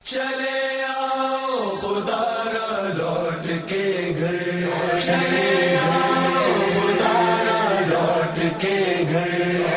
چلے آؤ خدا را لوٹ کے گھر، چلے آؤ خدا را لوٹ کے گھر،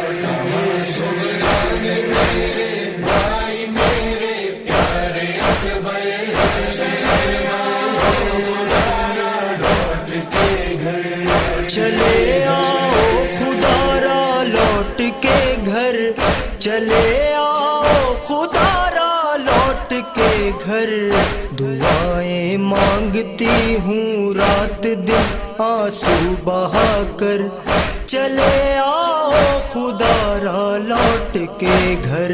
سہران میرے بھائی میرے پیارے اکبر، چلے آؤ خدا را لوٹ کے گھر، چلے آؤ خدا را لوٹ کے گھر، چلے آؤ خدا را لوٹ کے گھر، دعائیں مانگتی ہوں رات دن آنسو بہا کر، چلے آؤ خدا را لوٹ کے گھر،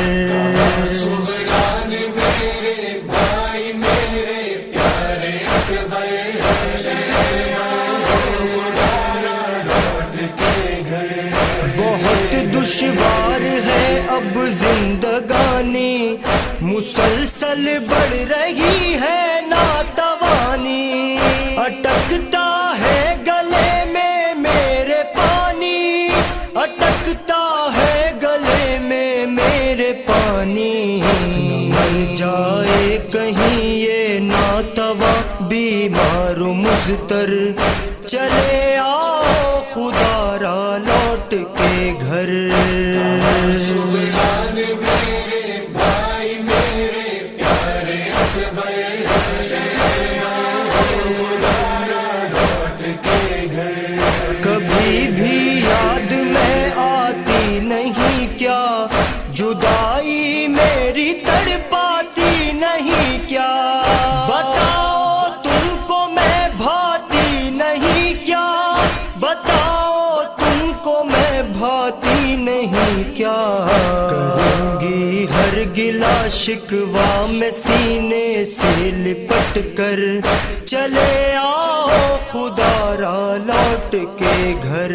سہران میرے بھائی میرے پیارے اکبر، چلے آؤ خدا را لوٹ کے گھر، بہت دشوار ہے اب زندگانی، مسلسل بڑھ رہی ہے ناتوانی، اٹکتا ہے گلے میں میرے پانی، اٹکتا ہے گلے میں میرے پانی، مر جائے کہیں یہ ناتوا بیمار و مضطر، چلے آؤ خدا را لوٹ کے گھر، سہران میرے بھائی میرے پیارے اکبر، چلے آؤ خدا را لوٹ کے گھر، کبھی بھی یاد میں آتی نہیں کیا، جدائی میری تڑپاتی نہیں کیا، بتاؤ تم کو میں بھاتی نہیں کیا، بتاؤ تم کو میں بھاتی نہیں کیا، کروں گی ہر گلا شکوا میں سینے سے لپٹ کر، چلے آؤ خدا را لوٹ کے گھر،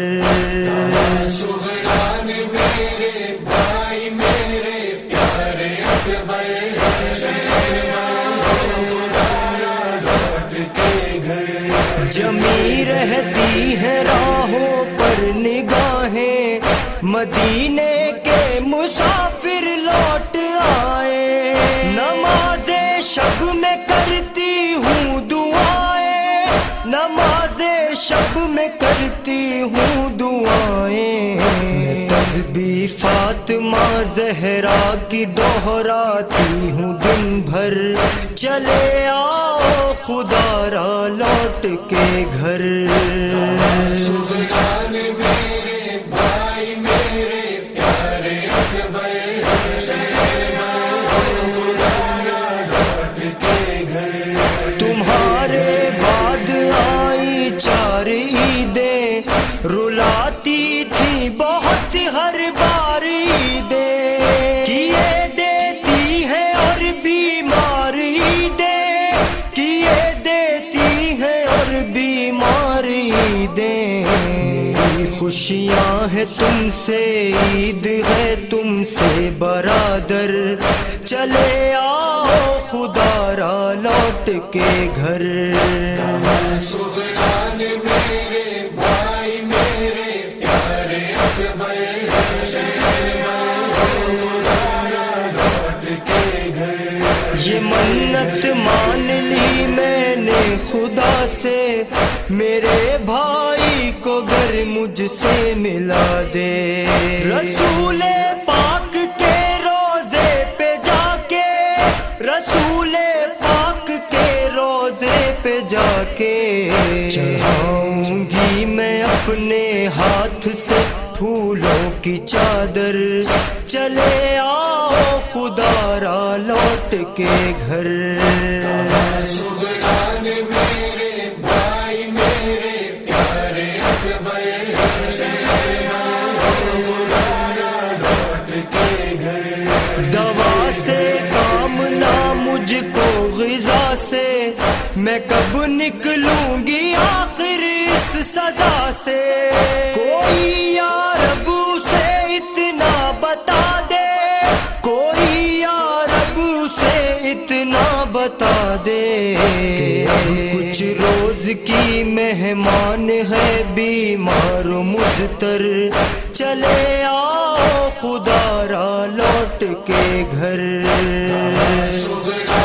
سہران میرے بھائی میرے پیارے اکبر، چلے آؤ خدا را لوٹ کے گھر، جمی رہتی ہے راہوں پر نگاہیں، مدینے کے مسافر لوٹ آئے، نماز شب میں کرتی ہوں دعائیں، نماز شب میں کرتی ہوں دعائیں، تسبیح فاطمہ زہرا کی دہراتی ہوں دن بھر، چلے آؤ خدا را لوٹ کے گھر، سہران میرے بھائی میرے پیارے اکبر، چلے آؤ خدا را لوٹ کے گھر، تمہارے بعد آئی 4 عیدیں، رلاتی تھی بہت ہر بار عیدیں، کیے دیتی ہے اور بیمار عیدیں، کیے دیتی ہے اور بیمار عیدیں، میری خوشیاں ہیں تم سے، عید ہے تم سے برادر، چلے آؤ خدا را لوٹ کے گھر، سہران میرے بھائی میرے پیارے اکبر، چلے آؤ خدا را لوٹ کے گھر، یہ منت مان لی میں نے خدا سے، میرے بھائی کو گر مجھ سے ملا دے، رسول پاک کے روزے پہ جا کے، رسول پاک کے روزے پہ جا کے، چڑھاؤں گی میں اپنے ہاتھ سے پھولوں کی چادر، چلے آؤ خدا را لوٹ کے گھر، سہران میرے بھائی میرے پیارے اکبر، چلے آؤ خدا را لوٹ کے گھر، دوا سے کام نہ مجھ کو غذا سے، میں کب نکلوں گی آخر اس سزا سے، کوئی یا رب اسے اتنا بتا دے، کوئی یا رب اسے اتنا بتا دے، اب کچھ روز کی مہمان ہے بیمار و مضطر، چلے آؤ خدا را لوٹ کے گھر، سہران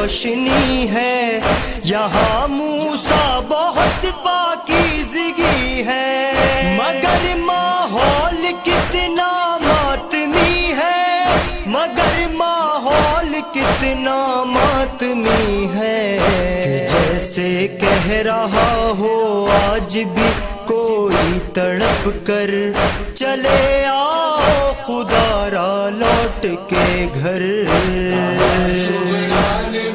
روشنی ہے، یہاں موسیٰ بہت پاکیزگی ہے، مگر ماحول کتنا ماتمی ہے، مگر ماحول کتنا ماتمی ہے، کہ جیسے کہہ رہا ہو آج بھی کوئی تڑپ کر، چلے آؤ خدا را لوٹ کے گھر۔